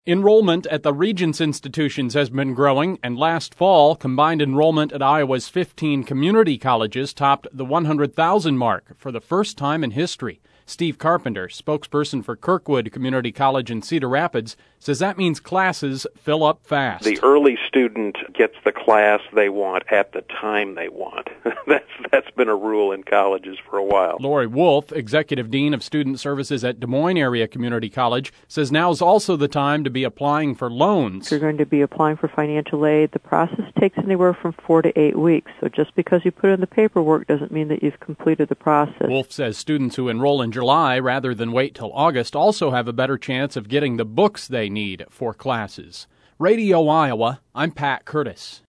Enrollment at the Regents institutions has been growing, and last fall, combined enrollment at Iowa's 15 community colleges topped the 100,000 mark for the first time in history. Steve Carpenter, spokesperson for Kirkwood Community College in Cedar Rapids, says that means classes fill up fast. The early student gets the class they want at the time they want. That's been a rule in colleges for a while. Lori Wolf, Executive Dean of Student Services at Des Moines Area Community College, says now is also the time to be applying for loans. If you're going to be applying for financial aid, the process takes anywhere from 4 to 8 weeks. So just because you put in the paperwork doesn't mean that you've completed the process. Wolf says students who enroll in July rather than wait till August also have a better chance of getting the books they need for classes. Radio Iowa, I'm Pat Curtis.